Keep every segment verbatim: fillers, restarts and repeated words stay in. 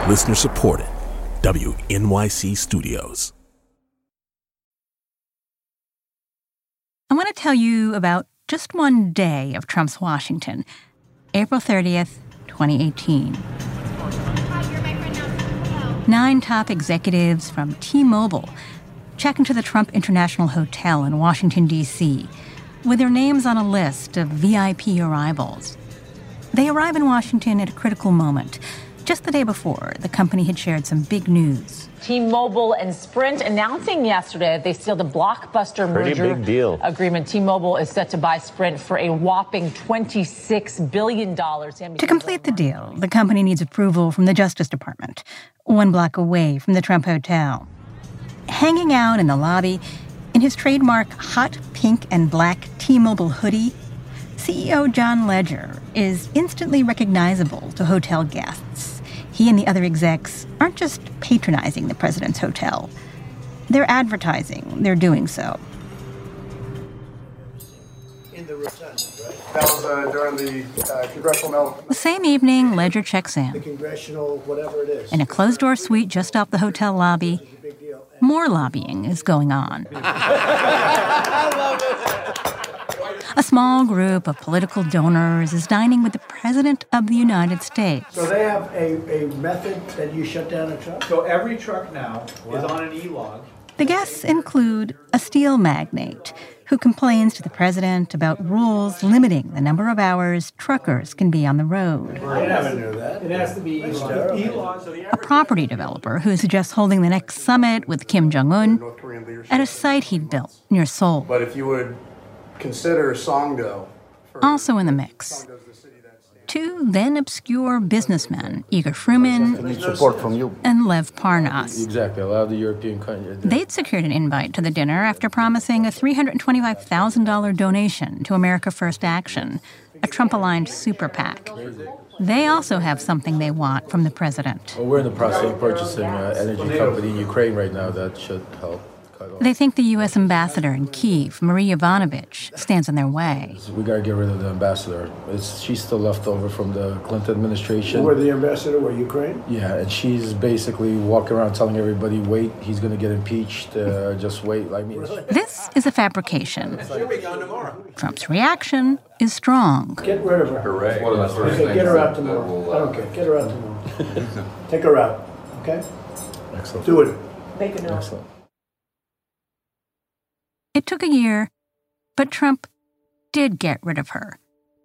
Listener supported. W N Y C Studios. I want to tell you about just one day of Trump's Washington, April thirtieth, twenty eighteen. Nine top executives from T-Mobile check into the Trump International Hotel in Washington, D C, with their names on a list of V I P arrivals. They arrive in Washington at a critical moment. Just the day before, the company had shared some big news. T-Mobile and Sprint announcing yesterday they sealed a blockbuster Pretty merger big deal. agreement. T-Mobile is set to buy Sprint for a whopping twenty-six billion dollars. To complete the deal, the company needs approval from the Justice Department, one block away from the Trump Hotel. Hanging out in the lobby, in his trademark hot pink and black T-Mobile hoodie, C E O John Legere is instantly recognizable to hotel guests. He and the other execs aren't just patronizing the president's hotel. They're advertising they're doing so. In the rotunda, right? That was uh, during the uh, congressional... The same evening, Legere checks in. The congressional whatever it is. In a closed-door suite just off the hotel lobby, more lobbying is going on. I love it. A small group of political donors is dining with the President of the United States. So they have a, a method that you shut down a truck? So every truck now wow. is on an e-log. The guests include a steel magnate who complains to the president about rules limiting the number of hours truckers can be on the road. I never knew that. It has to be e-log. A property developer who suggests holding the next summit with Kim Jong-un at a site he'd built near Seoul. But if you would consider Songdo. Also in the mix, two then-obscure businessmen, Igor Fruman Need support from you. and Lev Parnas. Exactly, a lot of the European countries. They'd secured an invite to the dinner after promising a three hundred twenty-five thousand dollars donation to America First Action, a Trump-aligned super PAC. They also have something they want from the president. Well, we're in the process of purchasing an energy company in Ukraine right now that should help. They think the U S ambassador in Kyiv, Marie Yovanovitch, stands in their way. We got to get rid of the ambassador. It's, she's still left over from the Clinton administration. Where the ambassador were Ukraine? Yeah, and she's basically walking around telling everybody, wait, he's going to get impeached, uh, just wait. Like me. This is a fabrication. Trump's reaction is strong. Get rid of her. Hooray. Okay, get her out tomorrow. I don't care. Get her out tomorrow. Take her out, okay? Excellent. Do it. Make a note. Excellent. It took a year, but Trump did get rid of her.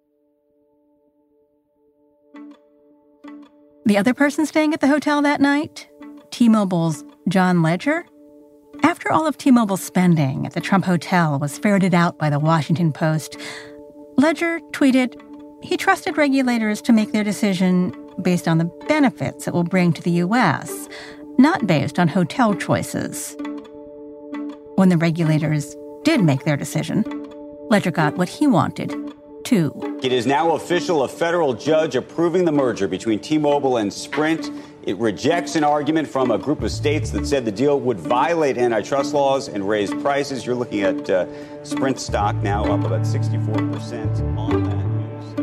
The other person staying at the hotel that night, T-Mobile's John Legere. After all of T-Mobile's spending at the Trump Hotel was ferreted out by the Washington Post, Legere tweeted he trusted regulators to make their decision based on the benefits it will bring to the U S, not based on hotel choices. When the regulators did make their decision, Legere got what he wanted, too. It is now official, a federal judge approving the merger between T-Mobile and Sprint. It rejects an argument from a group of states that said the deal would violate antitrust laws and raise prices. You're looking at uh, Sprint stock now up about sixty-four percent on that news.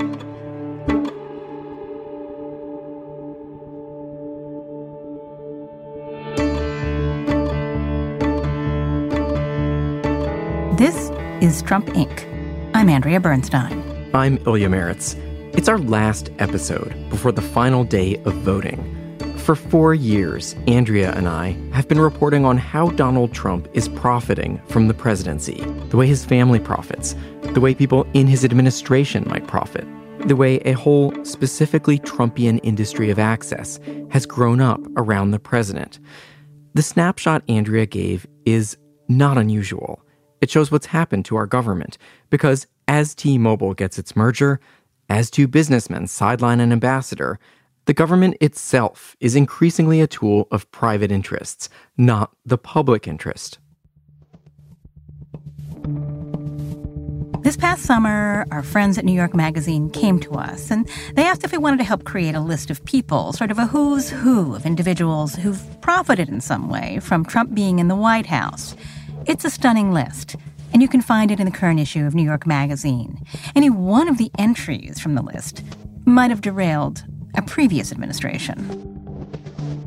This is Trump, Incorporated. I'm Andrea Bernstein. I'm Ilya Meritz. It's our last episode before the final day of voting. For four years, Andrea and I have been reporting on how Donald Trump is profiting from the presidency, the way his family profits, the way people in his administration might profit, the way a whole specifically Trumpian industry of access has grown up around the president. The snapshot Andrea gave is not unusual. It shows what's happened to our government, because as T-Mobile gets its merger, as two businessmen sideline an ambassador, the government itself is increasingly a tool of private interests, not the public interest. This past summer, our friends at New York Magazine came to us, and they asked if we wanted to help create a list of people, sort of a who's who of individuals who've profited in some way from Trump being in the White House. It's a stunning list, and you can find it in the current issue of New York Magazine. Any one of the entries from the list might have derailed a previous administration.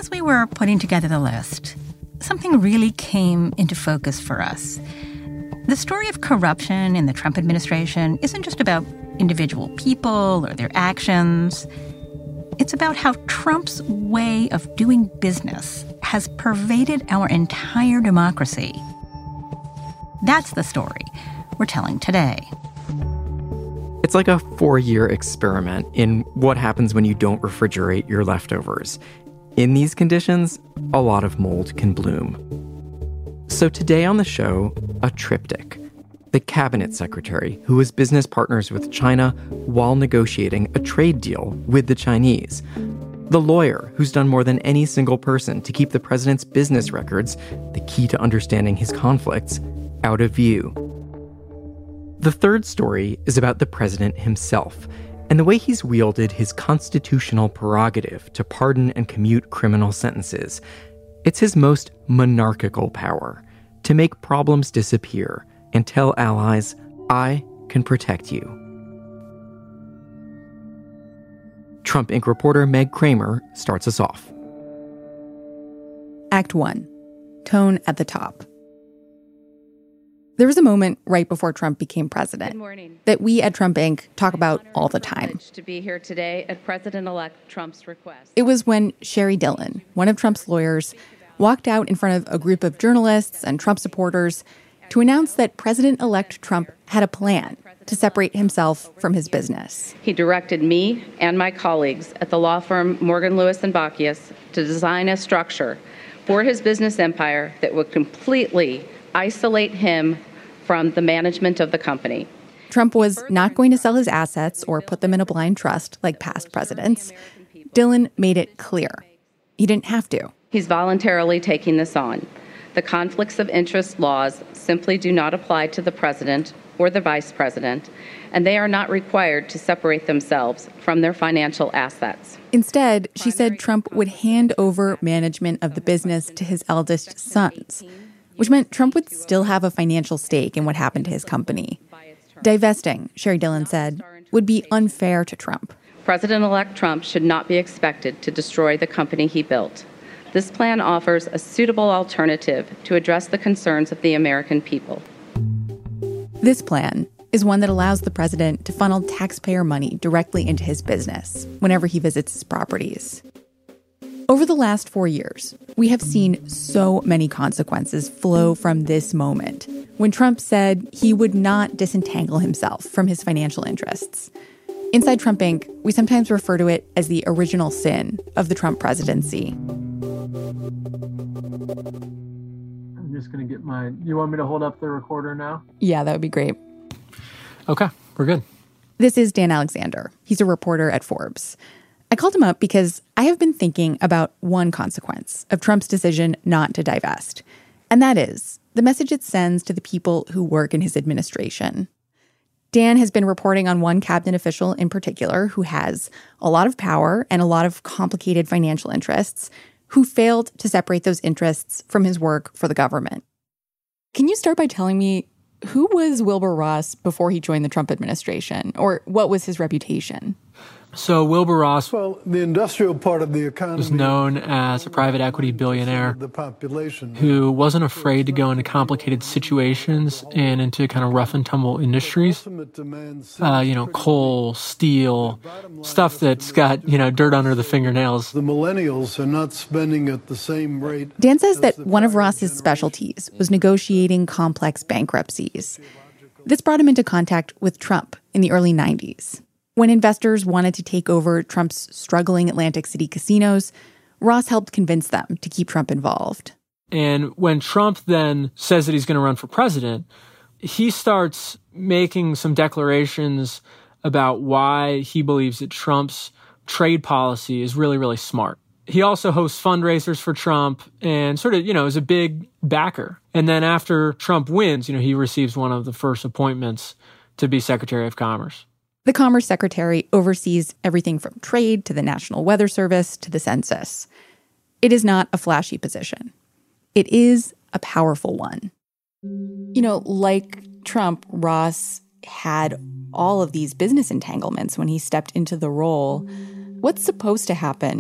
As we were putting together the list, something really came into focus for us. The story of corruption in the Trump administration isn't just about individual people or their actions. It's about how Trump's way of doing business has pervaded our entire democracy. That's the story we're telling today. It's like a four-year experiment in what happens when you don't refrigerate your leftovers. In these conditions, a lot of mold can bloom. So today on the show, a triptych. The cabinet secretary who was business partners with China while negotiating a trade deal with the Chinese. The lawyer who's done more than any single person to keep the president's business records, the key to understanding his conflicts, out of view. The third story is about the president himself and the way he's wielded his constitutional prerogative to pardon and commute criminal sentences. It's his most monarchical power, to make problems disappear and tell allies, I can protect you. Trump Incorporated reporter Meg Kramer starts us off. Act one. Tone at the top. There was a moment right before Trump became president that we at Trump Incorporated talk about all the time. To be here today at President-elect Trump's request. It was when Sherry Dillon, one of Trump's lawyers, walked out in front of a group of journalists and Trump supporters to announce that President-elect Trump had a plan to separate himself from his business. He directed me and my colleagues at the law firm Morgan, Lewis and Bockius to design a structure for his business empire that would completely isolate him from the management of the company. Trump was not going to sell his assets or put them in a blind trust like past presidents. Dillon made it clear. He didn't have to. He's voluntarily taking this on. The conflicts of interest laws simply do not apply to the president or the vice president, and they are not required to separate themselves from their financial assets. Instead, she said Trump would hand over management of the business to his eldest sons, which meant Trump would still have a financial stake in what happened to his company. Divesting, Sherry Dillon said, would be unfair to Trump. President-elect Trump should not be expected to destroy the company he built. This plan offers a suitable alternative to address the concerns of the American people. This plan is one that allows the president to funnel taxpayer money directly into his business whenever he visits his properties. Over the last four years, we have seen so many consequences flow from this moment when Trump said he would not disentangle himself from his financial interests. Inside Trump Incorporated, we sometimes refer to it as the original sin of the Trump presidency. I'm just going to get my... You want me to hold up the recorder now? Yeah, that would be great. Okay, we're good. This is Dan Alexander. He's a reporter at Forbes. I called him up because I have been thinking about one consequence of Trump's decision not to divest, and that is the message it sends to the people who work in his administration. Dan has been reporting on one cabinet official in particular who has a lot of power and a lot of complicated financial interests, who failed to separate those interests from his work for the government. Can you start by telling me, who was Wilbur Ross before he joined the Trump administration, or what was his reputation? So Wilbur Ross well, the industrial part of the economy was known as a private equity billionaire the population. who wasn't afraid to go into complicated situations and into kind of rough and tumble industries. Uh, you know, coal, steel, stuff that's got, you know, dirt under the fingernails. The millennials are not spending at the same rate. Dan says that one of Ross's specialties was negotiating complex bankruptcies. This brought him into contact with Trump in the early nineties. When investors wanted to take over Trump's struggling Atlantic City casinos, Ross helped convince them to keep Trump involved. And when Trump then says that he's going to run for president, he starts making some declarations about why he believes that Trump's trade policy is really, really smart. He also hosts fundraisers for Trump and sort of, you know, is a big backer. And then after Trump wins, you know, he receives one of the first appointments to be Secretary of Commerce. The Commerce Secretary oversees everything from trade to the National Weather Service to the census. It is not a flashy position. It is a powerful one. You know, like Trump, Ross had all of these business entanglements when he stepped into the role. What's supposed to happen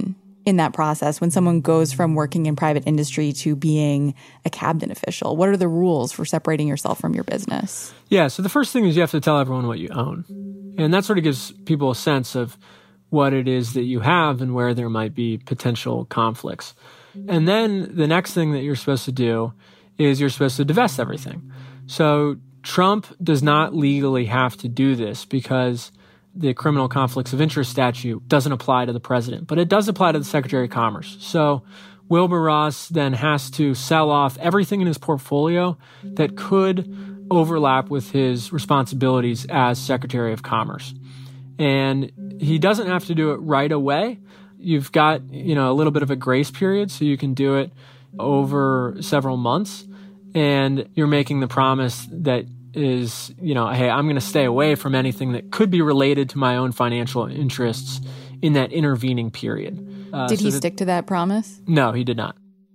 in that process when someone goes from working in private industry to being a cabinet official? What are the rules for separating yourself from your business? Yeah, so the first thing is you have to tell everyone what you own. And that sort of gives people a sense of what it is that you have and where there might be potential conflicts. And then the next thing that you're supposed to do is you're supposed to divest everything. So Trump does not legally have to do this because the criminal conflicts of interest statute doesn't apply to the president, but it does apply to the Secretary of Commerce. So Wilbur Ross then has to sell off everything in his portfolio that could overlap with his responsibilities as Secretary of Commerce. And he doesn't have to do it right away. You've got, you know, a little bit of a grace period, so you can do it over several months. And you're making the promise that is, you know, hey, I'm going to stay away from anything that could be related to my own financial interests in that intervening period. Uh, did so he that, stick to that promise? No, he did not.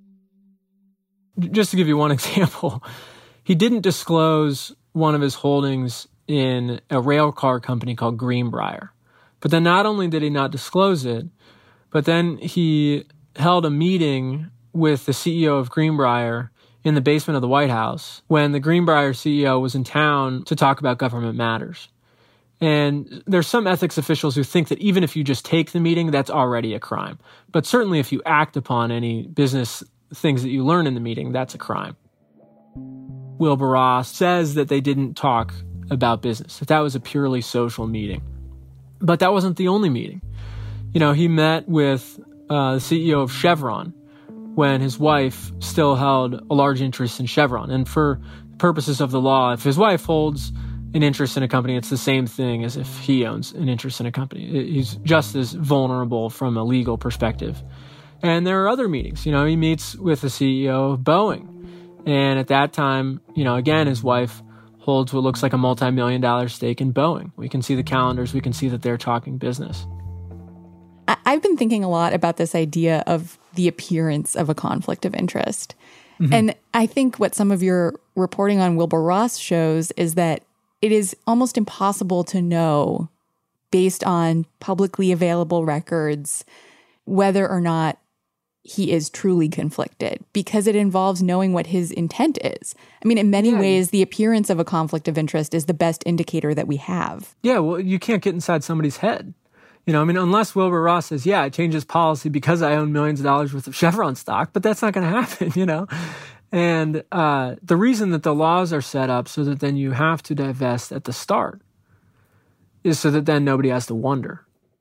Just to give you one example, he didn't disclose one of his holdings in a rail car company called Greenbrier. But then not only did he not disclose it, but then he held a meeting with the C E O of Greenbrier in the basement of the White House when the Greenbrier C E O was in town to talk about government matters. And there's some ethics officials who think that even if you just take the meeting, that's already a crime. But certainly if you act upon any business things that you learn in the meeting, that's a crime. Wilbur Ross says that they didn't talk about business, that that was a purely social meeting. But that wasn't the only meeting. You know, he met with uh, the C E O of Chevron when his wife still held a large interest in Chevron. And for purposes of the law, if his wife holds an interest in a company, it's the same thing as if he owns an interest in a company. He's just as vulnerable from a legal perspective. And there are other meetings. You know, he meets with the C E O of Boeing. And at that time, you know, again, his wife holds what looks like a multi-million dollar stake in Boeing. We can see the calendars. We can see that they're talking business. I've been thinking a lot about this idea of the appearance of a conflict of interest. Mm-hmm. And I think what some of your reporting on Wilbur Ross shows is that it is almost impossible to know, based on publicly available records, whether or not he is truly conflicted, because it involves knowing what his intent is. I mean, in many yeah. ways, the appearance of a conflict of interest is the best indicator that we have. Yeah, well, you can't get inside somebody's head. You know, I mean, unless Wilbur Ross says, yeah, I changed his policy because I own millions of dollars worth of Chevron stock, but that's not going to happen, you know? And uh, the reason that the laws are set up so that then you have to divest at the start is so that then nobody has to wonder.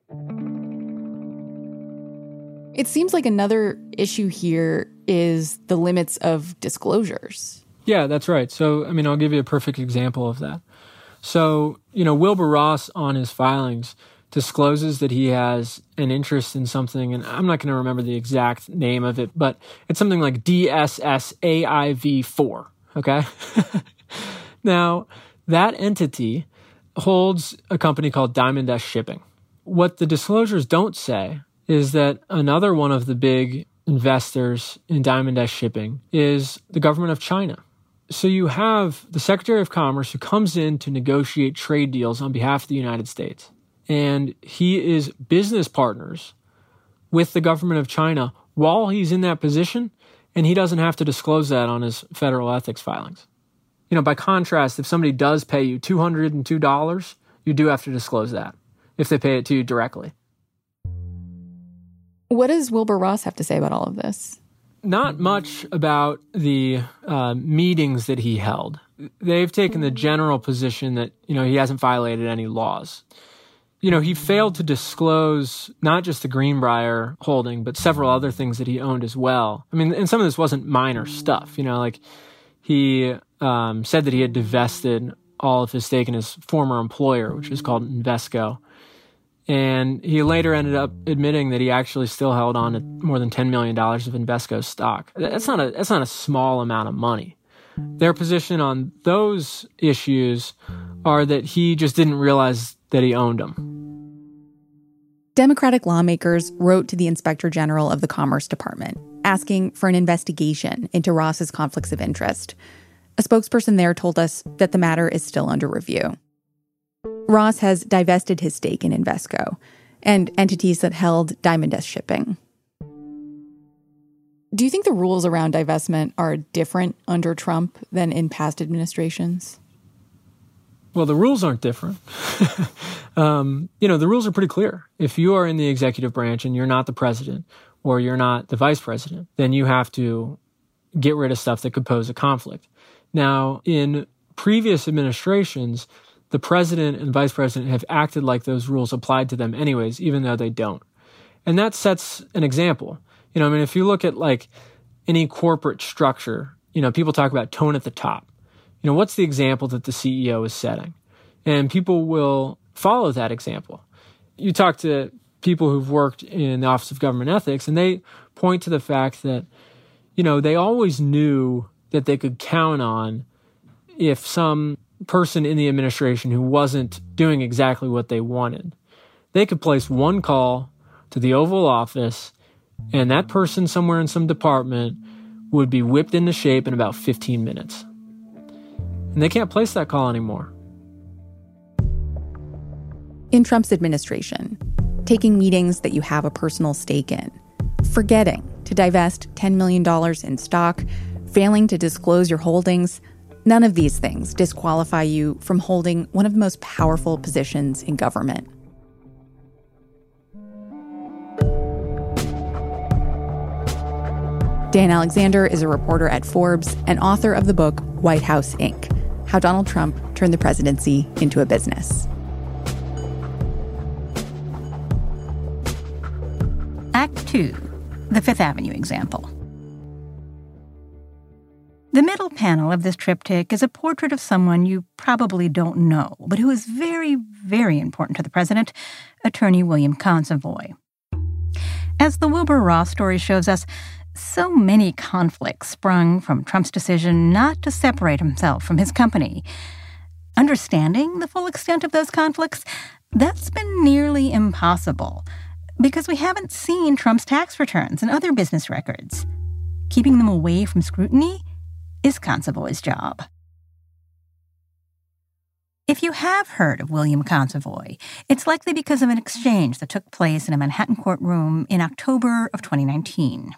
It seems like another issue here is the limits of disclosures. Yeah, that's right. So, I mean, I'll give you a perfect example of that. So, you know, Wilbur Ross on his filings discloses that he has an interest in something, and I'm not going to remember the exact name of it, but it's something like D S S A I V four, okay? Now, that entity holds a company called Diamond S Shipping. What the disclosures don't say is that another one of the big investors in Diamond S Shipping is the government of China. So you have the Secretary of Commerce who comes in to negotiate trade deals on behalf of the United States. And he is business partners with the government of China while he's in that position, and he doesn't have to disclose that on his federal ethics filings. You know, by contrast, if somebody does pay you two hundred two dollars, you do have to disclose that if they pay it to you directly. What does Wilbur Ross have to say about all of this? Not much about the uh, meetings that he held. They've taken the general position that, you know, he hasn't violated any laws. You know, he failed to disclose not just the Greenbrier holding, but several other things that he owned as well. I mean, and some of this wasn't minor stuff. You know, like he um, said that he had divested all of his stake in his former employer, which was called Invesco. And he later ended up admitting that he actually still held on to more than ten million dollars of Invesco stock. That's not a, that's not a small amount of money. Their position on those issues are that he just didn't realize that he owned them. Democratic lawmakers wrote to the Inspector General of the Commerce Department asking for an investigation into Ross's conflicts of interest. A spokesperson there told us that the matter is still under review. Ross has divested his stake in Invesco and entities that held Diamond S Shipping. Do you think the rules around divestment are different under Trump than in past administrations? Well, the rules aren't different. um, you know, the rules are pretty clear. If you are in the executive branch and you're not the president or you're not the vice president, then you have to get rid of stuff that could pose a conflict. Now, in previous administrations, the president and vice president have acted like those rules applied to them anyways, even though they don't. And that sets an example. You know, I mean, if you look at like any corporate structure, you know, people talk about tone at the top. You know, what's the example that the C E O is setting? And people will follow that example. You talk to people who've worked in the Office of Government Ethics, and they point to the fact that, you know, they always knew that they could count on if some person in the administration who wasn't doing exactly what they wanted, they could place one call to the Oval Office, and that person somewhere in some department would be whipped into shape in about fifteen minutes. And they can't place that call anymore. In Trump's administration, taking meetings that you have a personal stake in, forgetting to divest ten million dollars in stock, failing to disclose your holdings, none of these things disqualify you from holding one of the most powerful positions in government. Dan Alexander is a reporter at Forbes and author of the book White House Incorporated. How Donald Trump Turned the Presidency into a Business. Act two, the Fifth Avenue example. The middle panel of this triptych is a portrait of someone you probably don't know, but who is very, very important to the president, attorney William Consovoy. As the Wilbur Ross story shows us, so many conflicts sprung from Trump's decision not to separate himself from his company. Understanding the full extent of those conflicts, that's been nearly impossible because we haven't seen Trump's tax returns and other business records. Keeping them away from scrutiny is Consovoy's job. If you have heard of William Consovoy, it's likely because of an exchange that took place in a Manhattan courtroom in October of twenty nineteen.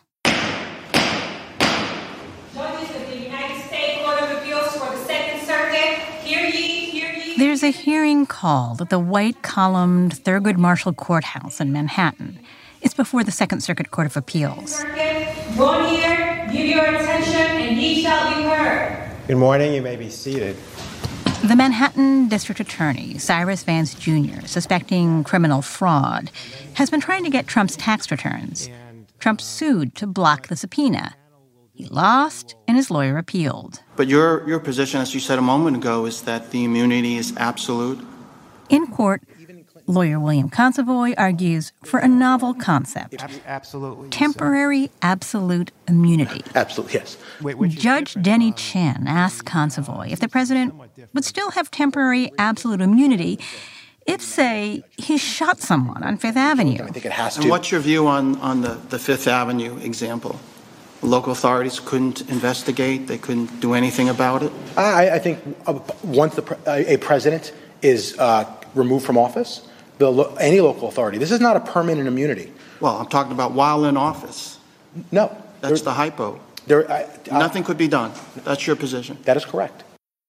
There's a hearing called at the white-columned Thurgood Marshall Courthouse in Manhattan. It's before the Second Circuit Court of Appeals. One ear, give your attention, and ye shall be heard. Good morning. You may be seated. The Manhattan District Attorney, Cyrus Vance Junior, suspecting criminal fraud, has been trying to get Trump's tax returns. Trump sued to block the subpoena. He lost, and his lawyer appealed. But your your position, as you said a moment ago, is that the immunity is absolute? In court, lawyer William Consovoy argues for a novel concept. Absolutely. Temporary absolute immunity. Absolutely, yes. Wait, Judge Denny Chen asked Consovoy if the president would still have temporary absolute immunity if, say, he shot someone on Fifth Avenue. I think it has to. And what's your view on, on the, the Fifth Avenue example? Local authorities couldn't investigate? They couldn't do anything about it? I, I think uh, once the pre- a president is uh, removed from office, the lo- any local authority, this is not a permanent immunity. Well, I'm talking about while in office. No. That's the hypo. There, I, uh, Nothing could be done. That's your position. That is correct.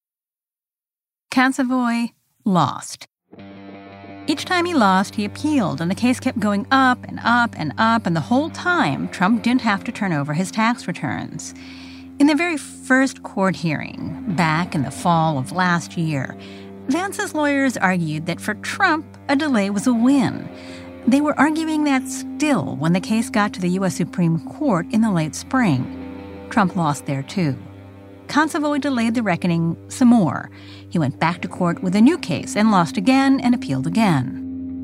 Consovoy lost. Each time he lost, he appealed, and the case kept going up and up and up, and the whole time, Trump didn't have to turn over his tax returns. In the very first court hearing, back in the fall of last year, Vance's lawyers argued that for Trump, a delay was a win. They were arguing that still when the case got to the U S Supreme Court in the late spring. Trump lost there, too. Consovoy delayed the reckoning some more. He went back to court with a new case and lost again and appealed again.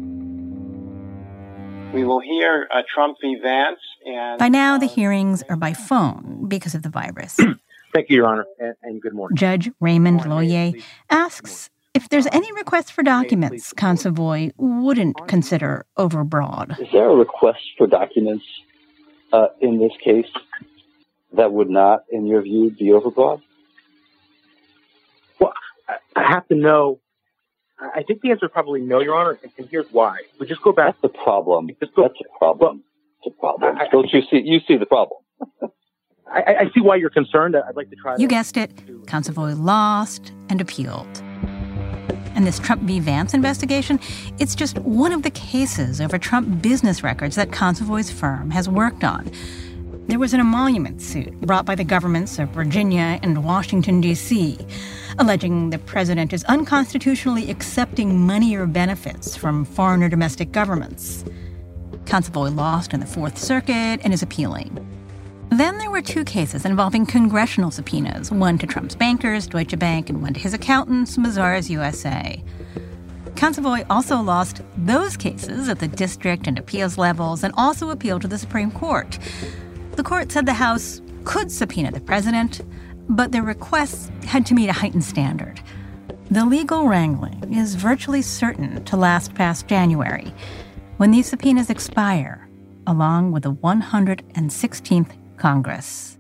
We will hear uh, Trump v. Vance. And, by now, the hearings are by phone because of the virus. Thank you, Your Honor, and, and good morning. Judge Raymond Loyer asks if there's any request for documents Consovoy wouldn't consider overbroad. Is there a request for documents uh, in this case that would not, in your view, be overbroad? Well, I have to know. I think the answer is probably no, Your Honor, and here's why. We just go back. That's the problem. Just go, That's a problem. Well, it's a problem. I, Don't you see? You see the problem. I, I see why you're concerned. I'd like to try to... You guessed it. Consovoy lost and appealed. And this Trump v. Vance investigation, it's just one of the cases over Trump business records that Consovoy's firm has worked on. There was an emolument suit brought by the governments of Virginia and Washington, D C, alleging the president is unconstitutionally accepting money or benefits from foreign or domestic governments. Consovoy lost in the Fourth Circuit and is appealing. Then there were two cases involving congressional subpoenas, one to Trump's bankers, Deutsche Bank, and one to his accountants, Mazars U S A. Consovoy also lost those cases at the district and appeals levels and also appealed to the Supreme Court. The court said the House could subpoena the president, but their requests had to meet a heightened standard. The legal wrangling is virtually certain to last past January, when these subpoenas expire, along with the one hundred sixteenth Congress.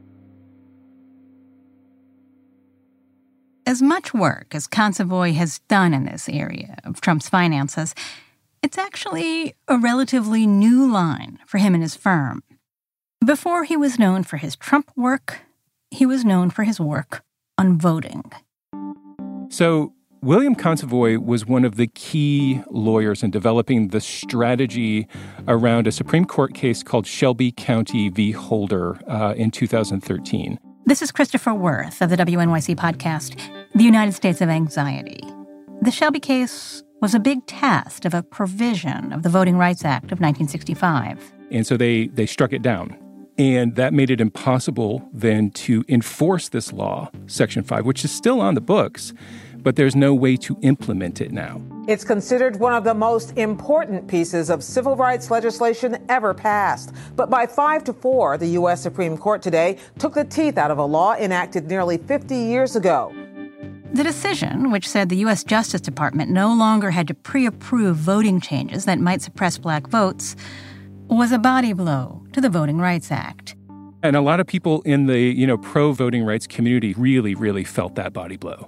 As much work as Consovoy has done in this area of Trump's finances, it's actually a relatively new line for him and his firm. Before he was known for his Trump work, he was known for his work on voting. So William Consovoy was one of the key lawyers in developing the strategy around a Supreme Court case called Shelby County v. Holder uh, in two thousand thirteen. This is Christopher Worth of the W N Y C podcast, The United States of Anxiety. The Shelby case was a big test of a provision of the Voting Rights Act of nineteen sixty-five. And so they, they struck it down. And that made it impossible then to enforce this law, Section five, which is still on the books, but there's no way to implement it now. It's considered one of the most important pieces of civil rights legislation ever passed. But by five to four, the U S Supreme Court today took the teeth out of a law enacted nearly fifty years ago. The decision, which said the U S Justice Department no longer had to pre-approve voting changes that might suppress black votes, was a body blow to the Voting Rights Act. And a lot of people in the, you know, pro-voting rights community really, really felt that body blow.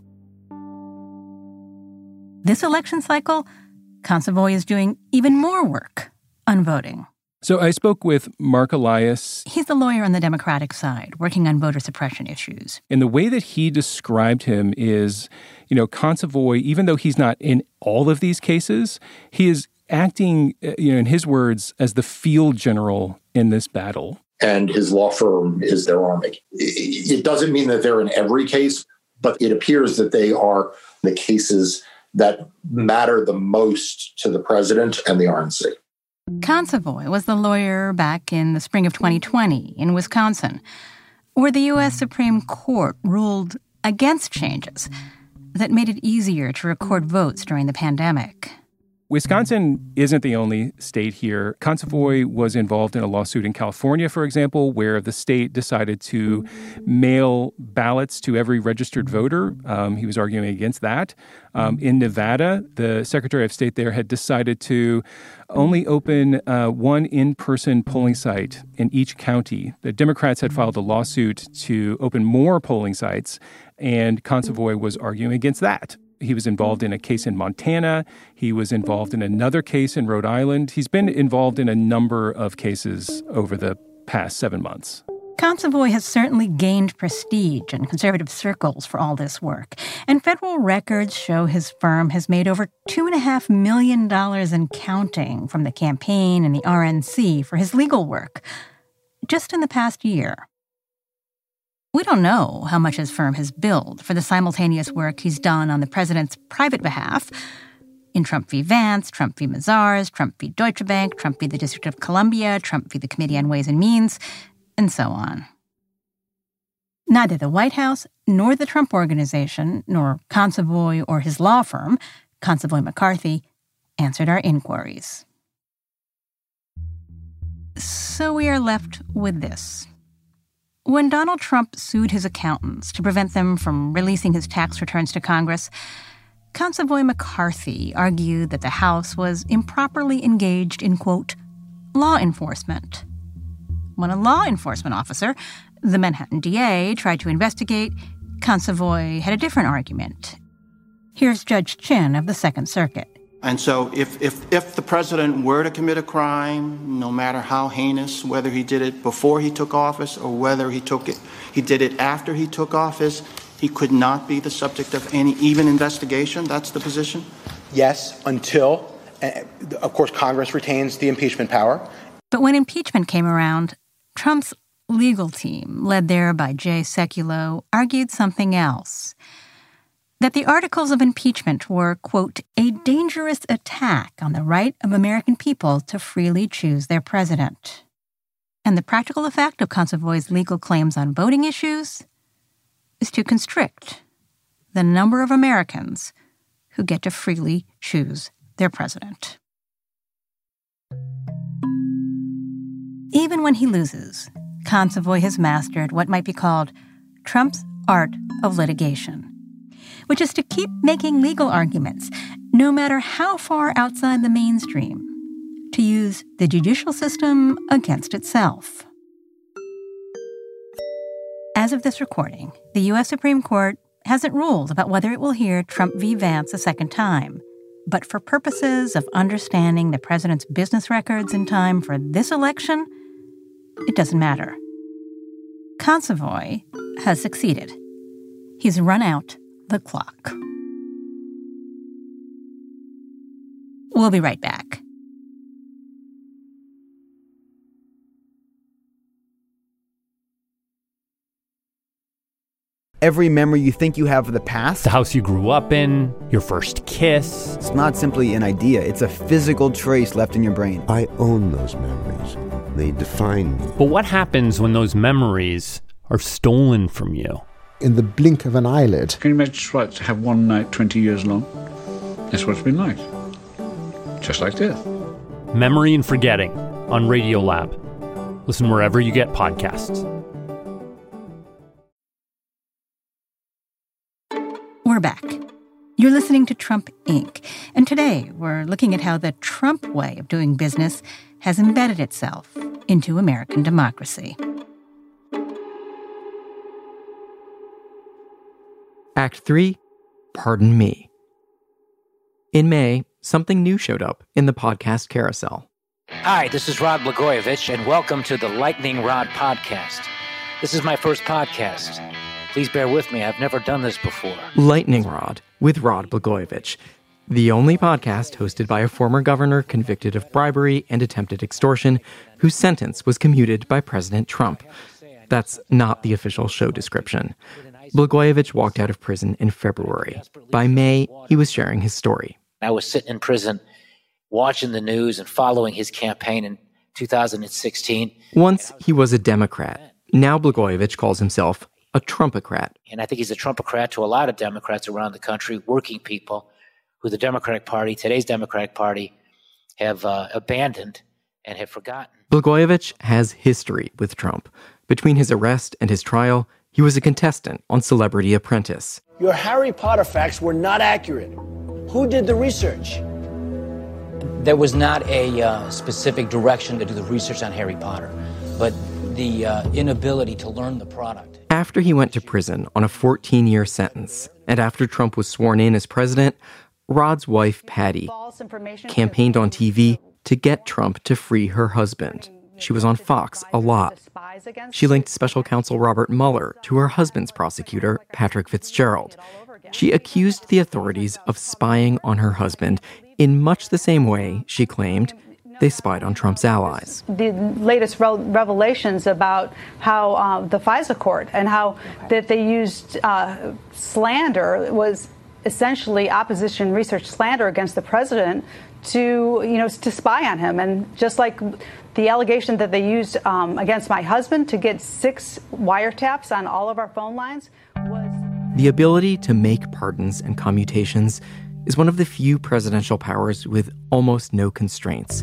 This election cycle, Consovoy is doing even more work on voting. So I spoke with Mark Elias. He's the lawyer on the Democratic side, working on voter suppression issues. And the way that he described him is, you know, Consovoy, even though he's not in all of these cases, he is acting, you know, in his words, as the field general in this battle. And his law firm is their army. It doesn't mean that they're in every case, but it appears that they are the cases that matter the most to the president and the R N C. Consovoy was the lawyer back in the spring of twenty twenty in Wisconsin, where the U S Supreme Court ruled against changes that made it easier to record votes during the pandemic. Wisconsin isn't the only state here. Consovoy was involved in a lawsuit in California, for example, where the state decided to mail ballots to every registered voter. Um, he was arguing against that. Um, in Nevada, the Secretary of State there had decided to only open uh, one in-person polling site in each county. The Democrats had filed a lawsuit to open more polling sites, and Consovoy was arguing against that. He was involved in a case in Montana. He was involved in another case in Rhode Island. He's been involved in a number of cases over the past seven months. Consovoy has certainly gained prestige in conservative circles for all this work, and federal records show his firm has made over two point five million dollars and counting from the campaign and the R N C for his legal work, just in the past year. We don't know how much his firm has billed for the simultaneous work he's done on the president's private behalf in Trump v. Vance, Trump v. Mazars, Trump v. Deutsche Bank, Trump v. the District of Columbia, Trump v. the Committee on Ways and Means, and so on. Neither the White House nor the Trump Organization, nor Consovoy or his law firm, Consovoy McCarthy, answered our inquiries. So we are left with this. When Donald Trump sued his accountants to prevent them from releasing his tax returns to Congress, Consovoy McCarthy argued that the House was improperly engaged in, quote, law enforcement. When a law enforcement officer, the Manhattan D A, tried to investigate, Consovoy had a different argument. Here's Judge Chin of the Second Circuit. And so if, if, if the president were to commit a crime, no matter how heinous, whether he did it before he took office or whether he took it, he did it after he took office, he could not be the subject of any even investigation? That's the position? Yes, until, uh, of course, Congress retains the impeachment power. But when impeachment came around, Trump's legal team, led there by Jay Sekulow, argued something else. That the articles of impeachment were, quote, a dangerous attack on the right of American people to freely choose their president. And the practical effect of Consovoy's legal claims on voting issues is to constrict the number of Americans who get to freely choose their president. Even when he loses, Consovoy has mastered what might be called Trump's art of litigation, which is to keep making legal arguments, no matter how far outside the mainstream, to use the judicial system against itself. As of this recording, the U S Supreme Court hasn't ruled about whether it will hear Trump v. Vance a second time. But for purposes of understanding the president's business records in time for this election, it doesn't matter. Consovoy has succeeded. He's run out the clock. We'll be right back. Every memory you think you have of the past, the house you grew up in, your first kiss. It's not simply an idea, it's a physical trace left in your brain. I own those memories. They define me. But what happens when those memories are stolen from you? In the blink of an eyelid. Can you imagine what to have one night twenty years long? That's what it's been like. Just like death. Memory and Forgetting on Radiolab. Listen wherever you get podcasts. We're back. You're listening to Trump, Incorporated. And today we're looking at how the Trump way of doing business has embedded itself into American democracy. Act three, Pardon Me. In May, something new showed up in the podcast carousel. Hi, this is Rod Blagojevich, and welcome to the Lightning Rod Podcast. This is my first podcast. Please bear with me, I've never done this before. Lightning Rod with Rod Blagojevich, the only podcast hosted by a former governor convicted of bribery and attempted extortion, whose sentence was commuted by President Trump. That's not the official show description. Blagojevich walked out of prison in February. By May, he was sharing his story. I was sitting in prison, watching the news and following his campaign in two thousand sixteen. Once he was a Democrat. Now Blagojevich calls himself a Trumpocrat. And I think he's a Trumpocrat to a lot of Democrats around the country, working people who the Democratic Party, today's Democratic Party, have uh, abandoned and have forgotten. Blagojevich has history with Trump. Between his arrest and his trial, he was a contestant on Celebrity Apprentice. Your Harry Potter facts were not accurate. Who did the research? There was not a uh, specific direction to do the research on Harry Potter, but the uh, inability to learn the product. After he went to prison on a fourteen-year sentence, and after Trump was sworn in as president, Rod's wife, Patty, campaigned on T V to get Trump to free her husband. She was on Fox a lot. She linked special counsel Robert Mueller to her husband's prosecutor, Patrick Fitzgerald. She accused the authorities of spying on her husband in much the same way, she claimed, they spied on Trump's allies. The latest re- revelations about how uh, the FISA court and how that they used uh, slander was essentially opposition research slander against the president to, you know, to spy on him. And just like the allegation that they used um, against my husband to get six wiretaps on all of our phone lines was... The ability to make pardons and commutations is one of the few presidential powers with almost no constraints.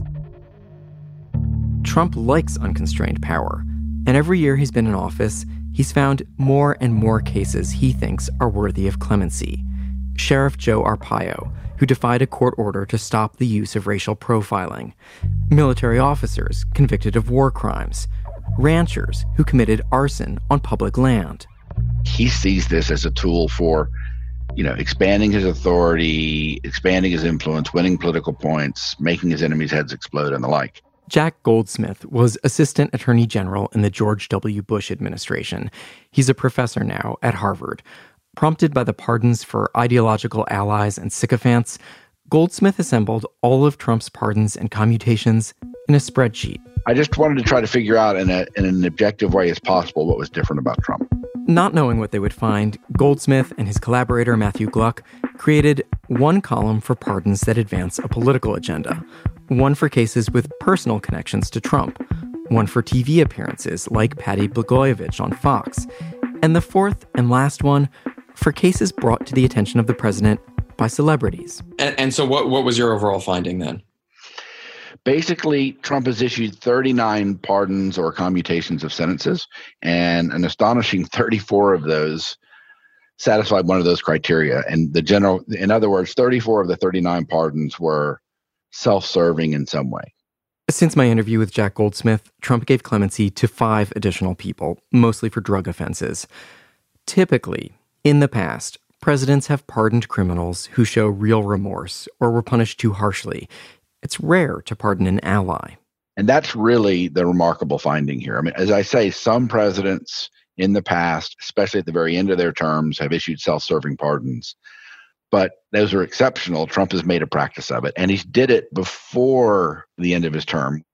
Trump likes unconstrained power, and every year he's been in office, he's found more and more cases he thinks are worthy of clemency. Sheriff Joe Arpaio, who defied a court order to stop the use of racial profiling, military officers convicted of war crimes, ranchers who committed arson on public land. He sees this as a tool for you know, expanding his authority, expanding his influence, winning political points, making his enemies' heads explode, and the like. Jack Goldsmith was Assistant Attorney General in the George W. Bush administration. He's a professor now at Harvard. Prompted by the pardons for ideological allies and sycophants, Goldsmith assembled all of Trump's pardons and commutations in a spreadsheet. I just wanted to try to figure out in, a, in an objective way as possible what was different about Trump. Not knowing what they would find, Goldsmith and his collaborator Matthew Gluck created one column for pardons that advance a political agenda, one for cases with personal connections to Trump, one for T V appearances like Patty Blagojevich on Fox, and the fourth and last one for cases brought to the attention of the president by celebrities. And, and so what, what was your overall finding then? Basically, Trump has issued thirty-nine pardons or commutations of sentences, and an astonishing thirty-four of those satisfied one of those criteria. And the general, in other words, thirty-four of the thirty-nine pardons were self-serving in some way. Since my interview with Jack Goldsmith, Trump gave clemency to five additional people, mostly for drug offenses. Typically, in the past, presidents have pardoned criminals who show real remorse or were punished too harshly. It's rare to pardon an ally. And that's really the remarkable finding here. I mean, as I say, some presidents in the past, especially at the very end of their terms, have issued self-serving pardons. But those are exceptional. Trump has made a practice of it. And he did it before the end of his term.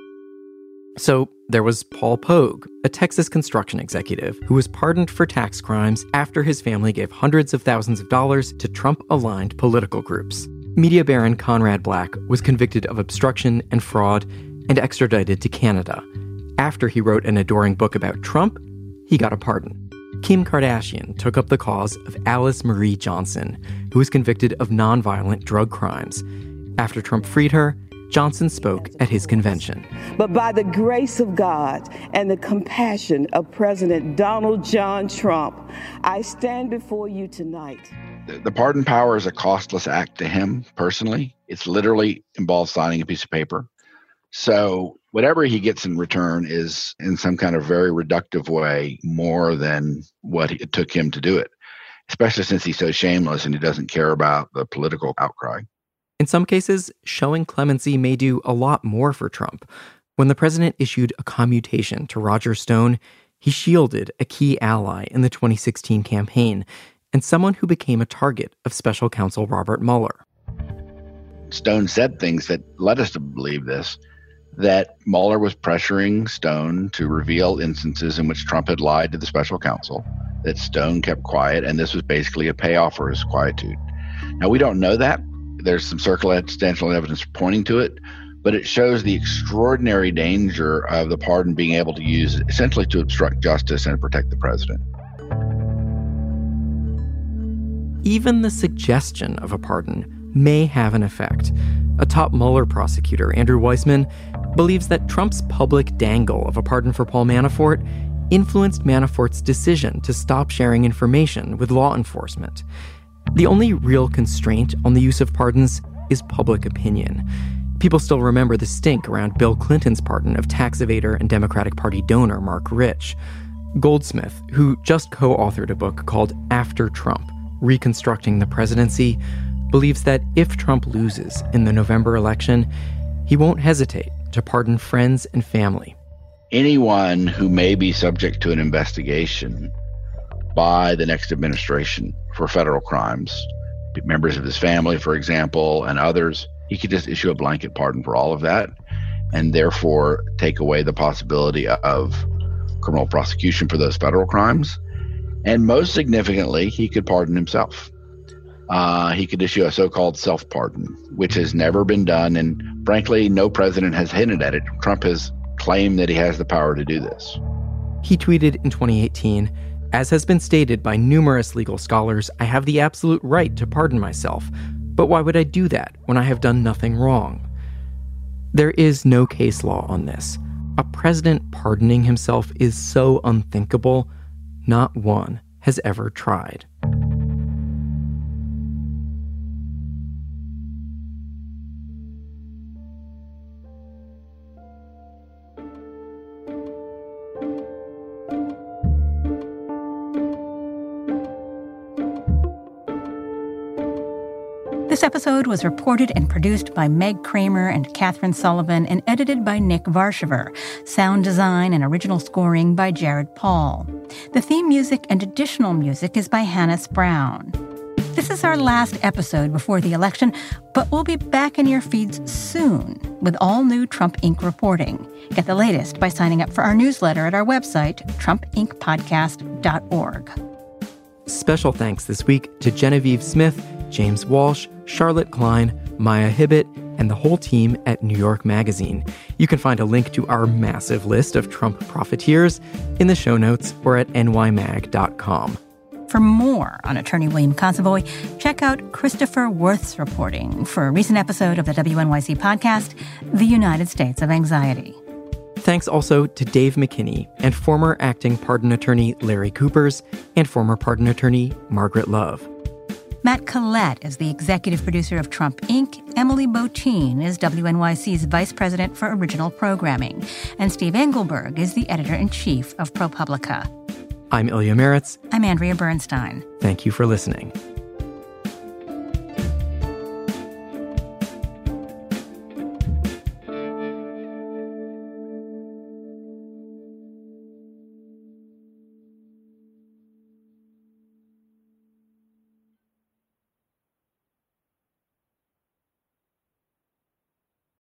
So there was Paul Pogue, a Texas construction executive who was pardoned for tax crimes after his family gave hundreds of thousands of dollars to Trump-aligned political groups. Media baron Conrad Black was convicted of obstruction and fraud and extradited to Canada. After he wrote an adoring book about Trump, he got a pardon. Kim Kardashian took up the cause of Alice Marie Johnson, who was convicted of nonviolent drug crimes. After Trump freed her, Johnson spoke at his convention. But by the grace of God and the compassion of President Donald John Trump, I stand before you tonight. The pardon power is a costless act to him personally. It's literally involves signing a piece of paper. So whatever he gets in return is in some kind of very reductive way more than what it took him to do it, especially since he's so shameless and he doesn't care about the political outcry. In some cases, showing clemency may do a lot more for Trump. When the president issued a commutation to Roger Stone, he shielded a key ally in the twenty sixteen campaign and someone who became a target of special counsel Robert Mueller. Stone said things that led us to believe this, that Mueller was pressuring Stone to reveal instances in which Trump had lied to the special counsel, that Stone kept quiet, and this was basically a payoff for his quietude. Now, we don't know that. There's some circumstantial evidence pointing to it, but it shows the extraordinary danger of the pardon being able to use essentially to obstruct justice and protect the president. Even the suggestion of a pardon may have an effect. A top Mueller prosecutor, Andrew Weissman, believes that Trump's public dangle of a pardon for Paul Manafort influenced Manafort's decision to stop sharing information with law enforcement. The only real constraint on the use of pardons is public opinion. People still remember the stink around Bill Clinton's pardon of tax evader and Democratic Party donor Mark Rich. Goldsmith, who just co-authored a book called After Trump, Reconstructing the Presidency, believes that if Trump loses in the November election, he won't hesitate to pardon friends and family. Anyone who may be subject to an investigation by the next administration for federal crimes, members of his family, for example, and others, he could just issue a blanket pardon for all of that and therefore take away the possibility of criminal prosecution for those federal crimes. And most significantly, he could pardon himself. Uh, he could issue a so-called self-pardon, which has never been done. And frankly, no president has hinted at it. Trump has claimed that he has the power to do this. He tweeted in twenty eighteen, "As has been stated by numerous legal scholars, I have the absolute right to pardon myself. But why would I do that when I have done nothing wrong?" There is no case law on this. A president pardoning himself is so unthinkable, not one has ever tried. This episode was reported and produced by Meg Kramer and Catherine Sullivan and edited by Nick Varshaver. Sound design and original scoring by Jared Paul. The theme music and additional music is by Hannes Brown. This is our last episode before the election, but we'll be back in your feeds soon with all new Trump Incorporated reporting. Get the latest by signing up for our newsletter at our website, trump inc podcast dot org. Special thanks this week to Genevieve Smith, James Walsh, Charlotte Klein, Maya Hibbett, and the whole team at New York Magazine. You can find a link to our massive list of Trump profiteers in the show notes or at n y mag dot com. For more on attorney William Consovoy, check out Christopher Worth's reporting for a recent episode of the W N Y C podcast, The United States of Anxiety. Thanks also to Dave McKinney and former acting pardon attorney Larry Coopers and former pardon attorney Margaret Love. Matt Collette is the executive producer of Trump Incorporated. Emily Botein is W N Y C's vice president for original programming. And Steve Engelberg is the editor-in-chief of ProPublica. I'm Ilya Meritz. I'm Andrea Bernstein. Thank you for listening.